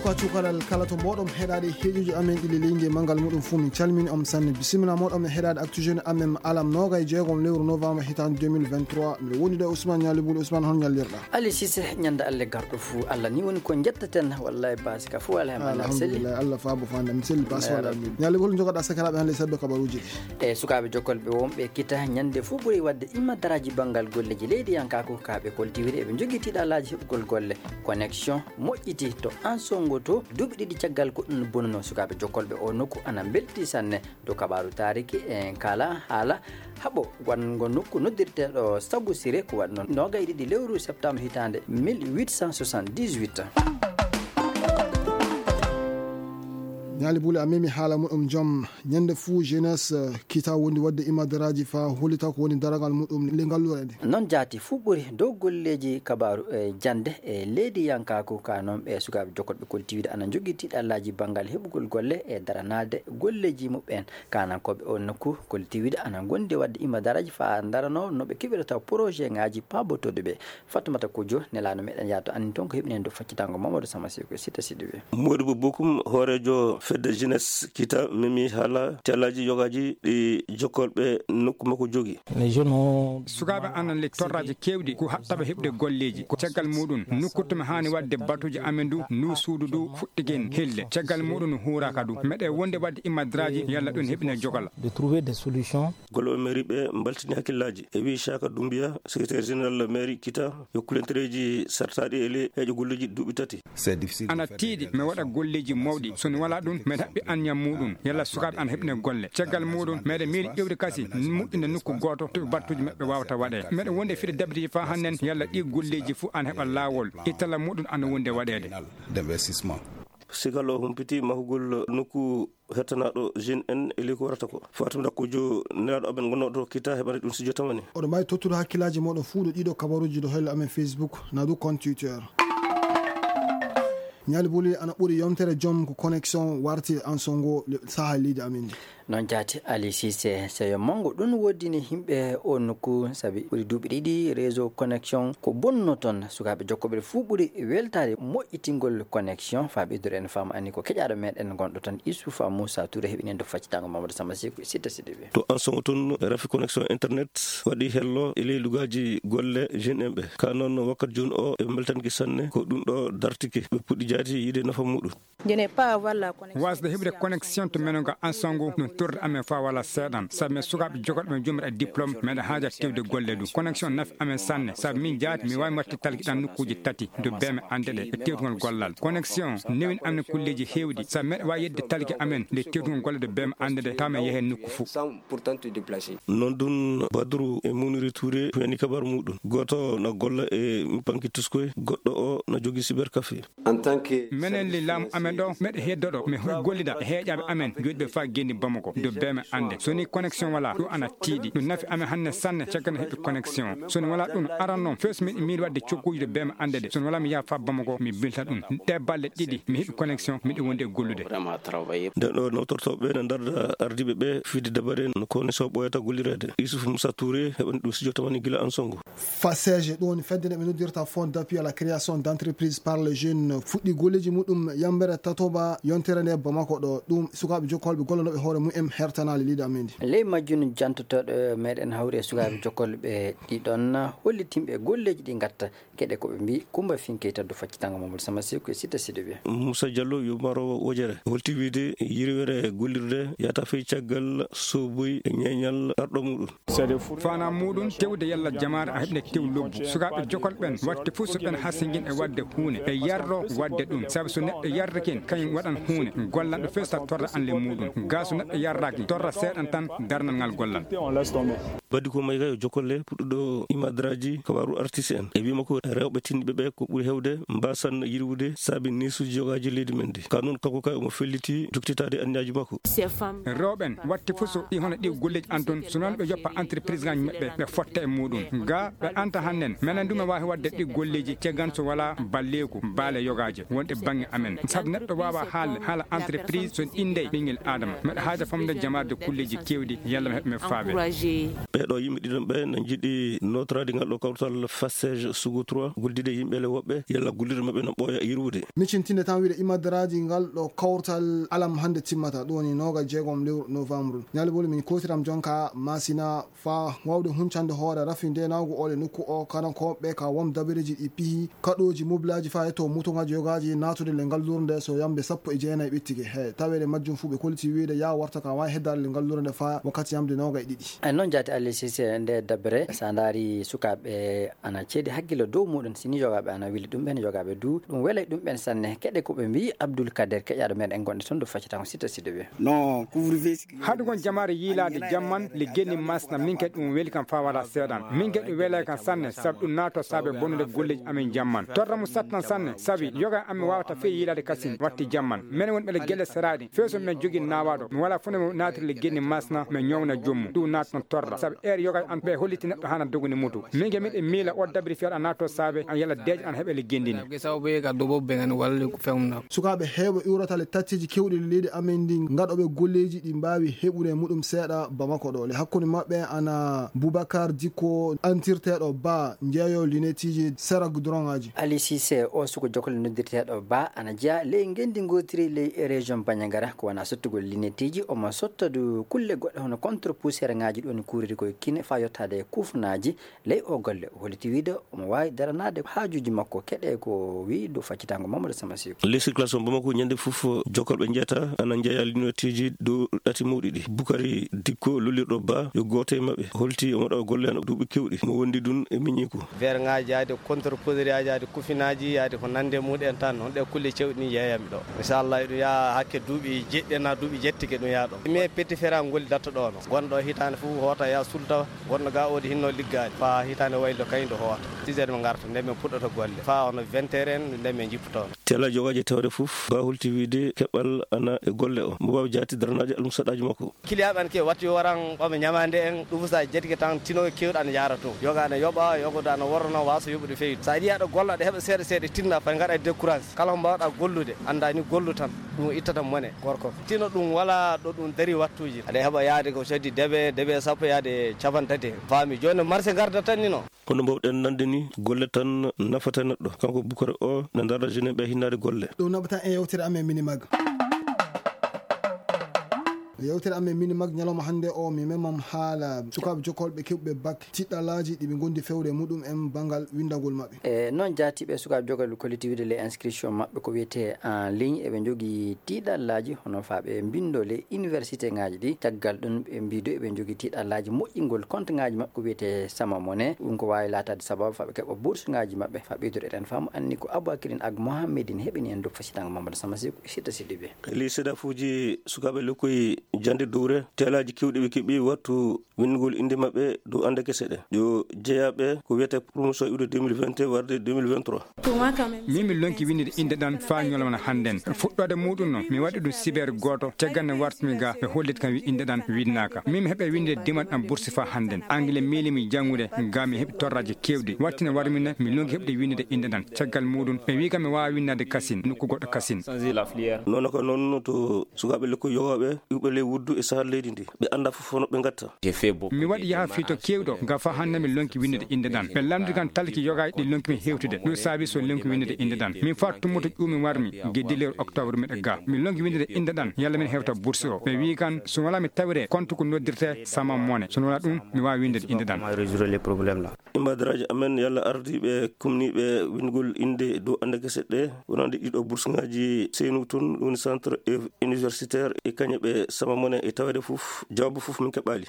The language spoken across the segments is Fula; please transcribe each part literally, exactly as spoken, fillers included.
ko cukalal kala to moɗon heɗade heejuji amen ɗiɗi lingue mangal muɗum fu min calmini om sanne bisimila moɗon heɗade actu jeune amen alam noga e jeegom lewru novembre hitande deux mille vingt-trois mbiɗa woni ɗo Ousmane Ñalibouly. Ousmane hon ñallirɗa? Ali Cissé ñande Allah garɗo fu Allah ni woni ko jettaten wallahi basi ka fu alhamdulillah alhamdulillah Allah faabo fanda mi selli bas wala mi Ñalibouly jogoɗa sakiraɓe hande sabbe kabaruji ɗi e sukaɓe jokkolɓe wonɓe kita ñande fu ɓuuri wadde imma daraji banggal golleji leydi yankako kaɓe koltiwiri eɓe jogui tiɗalaji heɓugol golle connexion moƴƴiti to ansongo to duuɓi ɗiɗi caggal ko ɗum bonno sukaɓe jokkolɓe o nokku ana belti sanne do kabaru tariki en kala haala haɓo wango nokku noddirteɗo Sabou Siré ko waɗno nogay ɗiɗi lewru septembre hitande mille huit cent soixante-dix-huit. Ñalibouly a memi haala muɗum joom ñande fuu jeunesse kita wondi wadde imadaraji fa hollita ko woni daragal muɗum le ngallure nde noon jaati fuu ɓuuri dow golleji kabaru e jande e leydi yankako ka noon ɓe sukaɓe jokkoɓe koltiwiide ana jogui tiɗallaji banggal heɓugol golle e daranade golleji muɓɓen kanankoɓe o nokku koltiwiide ana gondi wadde imadaraji fa darano noɓe keɓira taw projet ngaji pabotoɗe ɓe Fatoumata Kodjo nelano meɗen yaato anni toon ko heɓinen do faccitango Mamadou Samasiko sita sidiɓe Modibou Bokoum horejo fedde jeunesse kita memi haala tialaji yogaji ɗi jokkolɓe nokku makko jogui sukaɓe anan le torraji kewɗi ko haɗɗaɓe heɓde golleji ko caggal muɗum nokkutumi hani wadde batuji amen du nu suudu du fuɗɗigen helle caggal muɗum huuraka du meɗe wonde wadde imadiraji yalla ɗum heɓine jogal de trouver des solutions golloɓe mairie ɓe mbaltini hakkillaji e wi Chaka Doumbia secrétaire général mairie kita yokkulentereji sartaɗi ele heeƴo golleji duuɓi tati ana tiiɗi mi waɗa golleji mawɗi soni wala ɗum meɗe haɓɓi anñam muɗum yalla sukaɓe ana heɓine golle caggal muɗum meɗe miiri ƴewde kasi moƴƴinde nokku goto to battuji maɓɓe wawata waɗe meɗe wonde fiɗe dabdeji fa hannen yalla ɗi golleji fo ana heɓa lawol ittala muɗum ana wonde waɗede d'investissement sikalo humpiti mahugol nokku hettanaɗo jeune en eli ko warata ko Fatoumata Kodjo nelaɗo amen gonnoɗo kita heɓani ɗum studio tamani oɗo mbawi tottude hakkillaji moɗon fuu ɗo ɗiɗo kabaruji ɗo helle amen Facebook na du compte Twitter. Ñalibouly ana ɓuuri yomtere joom ko connexion warti en songo saha leydi amin ndi noon jaati Ali Cissé seyo mango ɗum woddini himɓe o nokku saabi ɓuuri duuɓi ɗiɗi réseau connexion ko bonno toon sukaɓe jokkoɓe fuu ɓuuri weltade moƴƴitingol connexion fa ɓeydori en fama anni ko keƴaɗo meɗen gonɗo tan Issoufa Moussa Touré heeɓinen do faccitango Mamadou Samasiko sita sidiɓe to en songo toon rafi connexion internet waɗi hello e ley lugaji golle jeune en ɓe ka noon wakkati joni o eɓe beltanki sanne ko ɗum ɗo dartiki ɓe puɗɗi jaati yiide nafa muɗum wasde heɓde connexion to menen ko en songo torde amen fa wala seeɗan saabi min sukaɓe jogoɗo men jomuɗa diplôme meɗa haaja tewde golle ɗum connexion nafi amen sanne saabi min jaati mi wawi watti talkiɗan nokkuji tati do beme ande ɗe e tewtugol gollal connexion newin amen kulleji hewɗi saabi meɗa wawi yedde talki amen nde tewtugol golle do beme ande ɗe taw men yeehe nokku fo noon ɗum Badrou e Mouniri Touré yani kabaru muɗum goto no golla e panki tuskoy goɗɗo o no jogui cybercafé menen li laamu amen ɗo meɗe heddoɗo mi gollida e heeƴaɓe amen joɗiɓe fa gendi Bamako do beme ande soni connexion wala ɗum ana tiiɗi ɗum nafi amen hanne sanne caggal heɓi connexion soni wala ɗum aran noon first miɗi miiɗi wadde cokkuji de beme ande ɗe soni wala mi yaha fa Bamako mi bilta ɗum ɗe balɗe ɗiɗi mi heeɓi connexion miɗi wonde e gollude nden ɗo nawtortoɓe ne darda ardiɓe ɓe fiide dabare no connexion ɓoyata gollirede Issoufa Moussa Touré heɓani ɗum studio tamani guila en songo Fasege ɗo woni fedde nde ɓe noddirta fond d'appui à la création d'entreprise par les jeunes fuɗɗi golleji muɗum yambere tatoba yontere nde Bamako ɗo ɗum sukaɓe jokkolɓe gollanoɓe hoore mumen hertanali leydi amen ndi ley majjunu jantotoɗo meɗen hawri e sukaɓe jokkolɓe ɗiɗon hollitimɓe golleji ɗi gatta gueɗe koɓe mbi Coumba Finkeyta do faccitango Mamadou Samasiko e sita sidiɓe Moussa Diallo yo maro wojere holti wiide yiriwere gollirde yata fey caggal soboy e ñeñal arɗo muɗum fana muɗum tewde yalla jamare a heɓne tew lobbu sukaɓe jokolɓen watte fo so ɓen hasiguin e wadde hunde e yarro wadde ɗum saabi so neɗɗo yardaken kañum waɗan hunde gollanɗo festa torra an le muɗum ga so neɗɗo yarraki torra seeɗan tan darnal ngal gollal baddi ko may kayo jokolle puɗɗuɗo imadiraji kabaru artiste en e wima ko rewɓe tinniɓe ɓe ko ɓuuri hewde mbasan yirwude saabi nisuji jogaji leydi men ndi ka noon kanko kay omo felliti joktitade anniyaji makko rewɓen watte fo so ɗi hono ɗi golleji an toon so noon ɓe joppa entreprise ngaji maɓɓe ɓe fotta e muɗum ga ɓe anta hannen minen ɗum e wawi wadde ɗi golleji ceggan so wala balleku baale yogaje wonɗe banggue amen saabu neɗɗo wawa haalde haala entreprise son inde ɓinguel adama meɗa haaja famde jamaade kulleji kewɗi yalla mi heɓa mi faabe ɓeɗo yimɓe ɗiɗon ɓe ne jiiɗi notorade ngal ɗo kawtal fassage sugu trois guldide yimɓele woɓɓe yalla gullide mabɓe no ɓooya yirwude micintinde tan wiide imadaraji ngal ɗo kawtal alam hande timmata ɗum woni noga jeegom lewru novembre ñaliboli min kotiram jonka masina fa wawde huncande hoore rafinde nawgo ole nokku o kanankoɓe ka wom dabireji ɗi pihi kaɗoji moblaji fa eto mutoŋaji yogaji natude le ngal lurde so yamde sappo e jeenayyi ɓettike he tawede majjum fu ɓe kolti wiide ya warta ka wawi heddade le ngal lurde fa wakkati yamde noga e ɗiɗi ay noon jaati Ali Cissé nde dabere sa daari sukaɓe ana ceedi hakkille dow muɗum sini jogaɓe ana wili ɗum ɓen jogaɓe du ɗum welay ɗum ɓen sanne keɗe koɓe mbi Abdoul Kader keƴaɗo meɗen gonɗe toon do faccitango sita sido ɓe non haɗu gon jamare yiilade jamman le genni masna min kadi ɗum weeli kam fa wala seeɗan min kadi ɗum weelay kam sanne saabu ɗum naato saabe bonnude golleji amen jamman torramo sattan sanne saabi yoga amin wawata fe yiilade kasin watti jamman minen wonɓe le guelle seraɗi few so min jogui nawaɗo mi wala fone mo natiri le genni masna mi ñowna jommu ɗum naat noon torra saabu heure yoga an ɓe holliti neɗɗo hana doguni mutu min ke miɗe miila o dabiri feeɗa nato saabe an yalla deeje an heeɓe le gendini sukaɓe heeɓe iwrata le tattiji kewɗi le leydi amen ndi gaɗoɓe golleji ɗi mbawi heɓude muɗum seeɗa bamako ɗo le hakkude mabɓe ana Boubacar Dicko antirteɗo ba jeeyo lunetiji sera goudron aji Ali Cissé o suko jokole noddirteɗo ba ana jeeya ley gendi gotiri ley région Bagnagara ko wona sottugol lunetiji omo sottadu kulle goɗɗe hono contre poussiére ngaji ɗoni kuriri koye kine fa yettade kufnaji ley o golle o holliti wiide omo wawi daranade haajuji makko keɗe ko wi dow faccitango Mamadou Samasiko les circulation Bamako ñande fof jokolɓe jeeta ana jeeya lunetiji dow ɗati mawɗi ɗi Boukary Dicko lollirɗo ba yo goto e mabɓe holti omo ɗo golle ana duuɓi kewɗi mo wondi ɗum e miñi ko vers ngaji yaade contre poussiére aji yaade kufinaji yaade ko nande muɗen tan on ɗe kulle cewɗi ni yeeyami ɗo inchallah ɗum yaa hakke duuɓi jeɗɗi na duuɓi jettike ɗum yaa ɗo mais petti fera ngoli datta ɗo no gonɗo hitande fof hoota ya sulta gonɗo ga odi hinno liggade fa hitande waylo kaydo hoota six heures mo garta nde min puɗɗoto golle fa ono vingt heures en nde min jipputoon tela jogaji tawde fof ba holti wiide keɓal ana e golle o mo wawi jaati daranaji almum saɗaji makko kiliyaɓe an ke watti waran ɓama ñamande en ɗum sa jettike tan tino kewɗo ana yara toon yoga ana yoɓa yogodo ana worno wasa yoɓude feydu sa yiɗi aɗa golla aɗa heeɓa seeɗa seeɗa tinna fay gaɗa décourage kala ko mbawɗa gollude anda ni gollu tan ɗum ittata mone gorko tino ɗum wala ɗo ɗum dari wattuji aɗa heeɓa yaade ko soddi deɓe deɓe sappo yaade capantati faami joni marché garda tan ni no kono mbawɗen nande ni golle tan nafata neɗɗo kanko Boukary o ne dara jene ɓe hinnade golle ɗum nabata en yewtere amen minimag yewtere amen minimag ñalawma hannde o mi memam haala sukaɓe jokolɓe keɓɓe bac tiɗɗalaji ɗiɓe gondi fewde muɗum en banggal windagol mabɓe e noon jaatiɓe sukaɓe jogal collectivité les inscription mabɓe ko wiyete en ligne eɓe jogui tiɗɗallaji hono faɓe bindo le université ngaji ɗi caggal ɗum ɓe mbido eɓe jogui tiɗɗallaji moƴƴingol compte ngaji mabɓe ko wiyete sama mone ɗum ko wawi latade sababu faɓe keeɓa bourse ngaji mabɓe fa ɓeydoɗo eɗen faamu anni ko Aboubacry Ag Mohamedine heɓini en dow faccitango Mamadou Samasiko sitta siddi ɓe li seeɗa fuuji sukaɓe lokkoye jande dowre telaji kewɗi ɓe keeɓi wattu windgol inde mabɓe dow ande kese ɗe yo jeeyaɓe ko wiyete promotion iwde deux mille vingt et un warde deux mille vingt trois min mi lonki windide inde ɗan fa ñolmana hannden fuɗɗode muɗum noon mi waɗi ɗum cyber goto caggal ne wartumi ga ɓe hollit kam wi inde ɗan winnaka min mi heeɓe windide dimat ɗam bourse fa hannden anglais miilimi janngude ga mi heeɓi torraji kewɗi wattine warmine mi lonki heɓde windide inde ɗan caggal muɗum ɓe wi kam mi wawa winnade kasine nokku goɗɗo kasine noon ko noon to sukaɓe lekko yowaɓe iwɓe ley wuddu e sahal leydi ndi ɓe anda fof hono ɓe gatta mi waɗi yaha fiito kewɗo ga fa hannde mi lonki windede inde ɗan ɓe lamdi kan talki yogaji ɗi lonkimi hewtude ɗum saabi so lonki windede inde ɗan min fa tummoto ƴuumi warmi gueddi lewru octobre miɗe ga mi lonki windede inde ɗan yalla min hewta bourse o ɓe wi kan so wala mi tawire compte ko noddirte sama mone sono wala ɗum mi wawi windede inde ɗan imadaraji amen yalla ardiɓe kumniɓe windgol inde dow ande kese ɗe wonande ɗiɗo bourse ngaji seynou toon woni centre universitaire e kañe ɓe sama mone e tawede fof jawabu fof min keɓali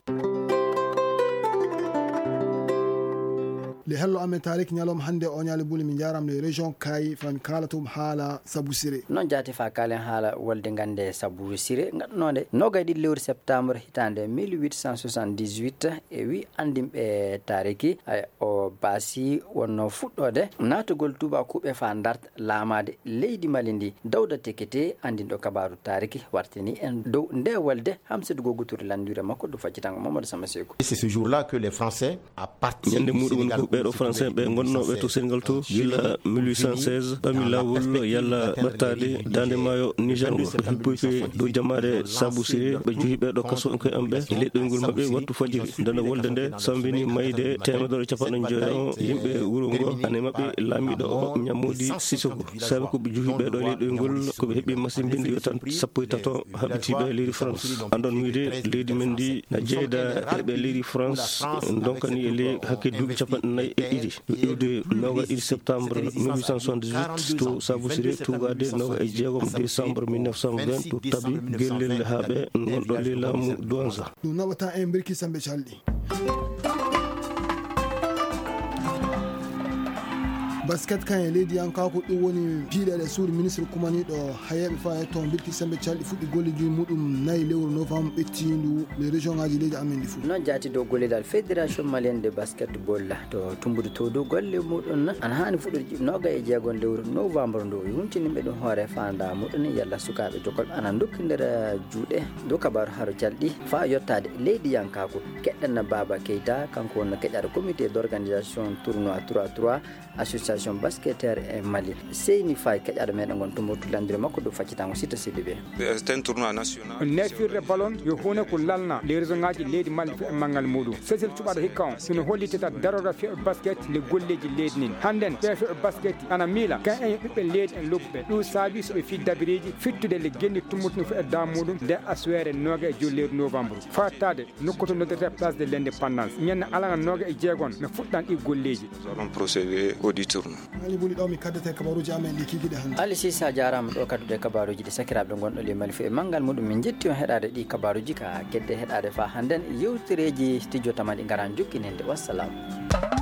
le hello amen tarik ñalom hande o ñaali buli mi jaram le région Kayi fami kalatum haala Sabou Siré noon jaati fa kalen haala wolde gande Sabou Siré gaɗanode nogay ɗiɗi lewru septembre hitande mille huit cent soixante-dix-huit e wi andimɓe tariki o baasi wonno fuɗɗode natugol tubakuɓe fa darta laamade leydi Mali ndi Dawda Tekete andinɗo kabaru tariki wartini en dow nde wolde Hamsidou Gogoutouré landure makko do faccitango Mamadou Samaseko c'est ce jour là que les Français à partir ñande muɗum ko ɓeɗo français ɓe gonnoɓe to Sénégal to gila mille huit cent seize ɓami lawol yalla ɓattade dande maayo Niger ngo ɓe hippoyke dow jamare Sabou Siré ɓe jogi ɓeɗo kaso en koye am ɓe e leɗɗoygol mabɓe wattu fajiri ndana wolde nde sambini mayde temedere capanɗe jeeyo yimɓe wuro ngo ane mabɓe laamiɗo Ñamodi Sissoko sabi koɓe jogi ɓeɗo leɗɗoygol koɓe heeɓi masimbinde yo tan sappo e tato haɓitiɓe leydi France andon wiide leydi men ndi na jeyda heɓe leydi France donkani e ley hakke duuɓi capanɗe nayyi e ɗiɗi yo iwde noga ɗiɗi septembre mille huit cent soixante-dix-huit to Sabou Siré tugade noga e jeegom décembre mille neuf cent vingt to tabi gellel haaɓe gonɗo ley laamu Douanza ɗum naɓata en birki samɓe calɗi basket kan e leydi yankako ɗum woni piiɗeɗe suudu ministre kumaniɗo hayeɓe fa e toon birki sembe calɗi fuɗɗi golleji muɗum nayyi lewru novembre ɓettindu les région ngaji leydi amen ɗi fof noon jaati dow gollidal fédération malienne de basketball to tumbude to dow golle muɗum ana hani fuɗɗude noga e jeegon lewru novembre ndu huntiniɓe ɗum hoore fanda muɗum yalla sukaɓe jokolɓe ana dokkidira juuɗe dow kabaru haaro calɗi fa yettade leydi yankako keɗɗanna Baba Keita kanko wonno keƴaɗo comité d' organisation tournoi trois trois association baskettaire e Mali Seyni Faye keƴaɗo meɗen gon tumbotu landire makko ɗo faccitango sita sidde ɓe c'est un tournoi national nefirde ballon yo hunde ko lalna les région ngaji leydi Mali fe mangal muɗum sesel cuɓaɗo hikka on sono hollitata darora feɓe basket le golleji leydi nin hannden ɓe feɓe basket ana miila kan en ɓiɓɓe leydi en lobbuɓe ɗum saabi soɓe fi dabiriji fittude le genni tummutno fe e dam muɗum nde aswere noga e joli leydi novembre fattade nokku to noddete place de l' indépendance ñande alana noga e jeegon no fuɗɗan ɗi golleji allons procéder au tournoi ali buli ɗo mi kaddete kabaruji amen ɗi kikiɗe hannde Ali Sisa jarama ɗo kaddude kabaruji ɗi sakiraɓe gonɗo le Mali fe mangal muɗum min jetti on heɗade ɗi kabaruji ka kedde heɗade fa hannden yewtereji studio tamani garan jukkinende wassalamu.